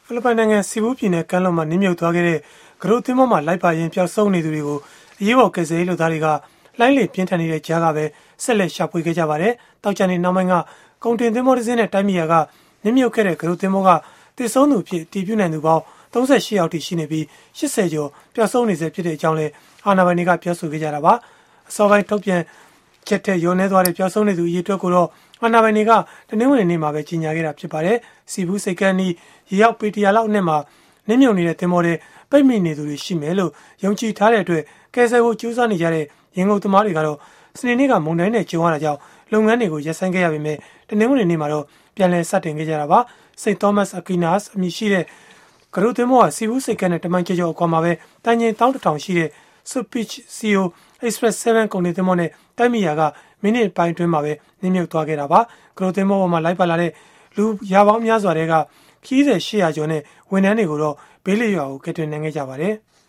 ဖိလစ်ပိုင်နိုင်ငံစီဘူပြည်နယ်ကမ်းလွန်မှာနစ်မြုပ်သွားခဲ့တဲ့ကရုသင်္ဘောမှာလိုက်ပါရင်ပျောက်ဆုံးနေသူတွေကိုအရေးပေါ်ကယ်ဆယ်ရေးလုပ်သားတွေကလှိုင်းလေပြင်းထန်နေတဲ့ကြားကပဲဆက်လက်ရှာဖွေခဲ့ကြပါတယ်။တောက်ချန်နေနောက်ပိုင်းကကုန်တင်သင်္ဘောတစ်စင်းနဲ့တိုက်မိရာကနစ်မြုပ်ခဲ့တဲ့ကရုသင်္ဘောကတည်ဆုံးသူဖြစ်တည်ပြုနိုင်သူပေါင်း38ယောက်ထိရှိနေပြီး80ကျော်ပျောက်ဆုံးနေဆဲဖြစ်တဲ့အကြောင်းလည်းအာဏာပိုင်တွေကပြောဆိုခဲ့ကြတာပါ။အစောပိုင်းထုတ်ပြန်ချက်တဲ့ရုံနေသွားတဲ့ပျောက်ဆုံးနေသူအရေးအတွက်ကိုတော့အာဏာပိုင်တွေကတနင်္ဂနွေနေ့မှာပဲကြီးညာခဲ့တာဖြစ်ပါတယ်။စီဘူးစိတ်ကမ်းနီးရေရောက်ပေတရာလောက်နဲ့မှာနစ်မြုပ်နေတဲ့သင်္ဘောတွေပိတ်မိနေသူတွေရှိမယ်လို့ယုံကြည်ထားတဲ့အတွက်ကယ်ဆယ်ဖို့ကြိုးစားနေကြတဲ့ရင်ကုန်သမားတွေကတော့စနေနေ့ကမုန်တိုင်းနဲ့ကြုံရတာကြောင့်လုပ်ငန်းတွေကိုရပ်ဆိုင်းခဲ့ရပေမဲ့တနင်္ဂနွေနေ့မှာတော့ပြန်လည်စတင်ခဲ့ကြတာပါ။စိတ်သောမတ်အကီနာစ်အမည်ရှိတဲ့ကရုသင်္ဘောကစီဘူးစိတ်ကမ်းနဲ့တမန်ကျော်အကွာမှာပဲတန်ချိန်1100ရှိတဲ့ Supich CO Express 7ကုန်တင်သင်္ဘောနဲ့တိုက်မိရာကမိနစ်ပိုင်းအတွင်းမှာပဲနစ်မြုပ်သွားခဲ့တာပါ။ကရုသင်္ဘောပေါ်မှာလိုက်ပါလာတဲ့လူရာပေါင်းများစွာတွေကခီးတဲ့800ကျော်နဲ့ဝန်ထမ်းတွေကိုတော့ဘေးလီရွာကိုကယ်တင်နိုင်ခဲ့ကြပါတယ်။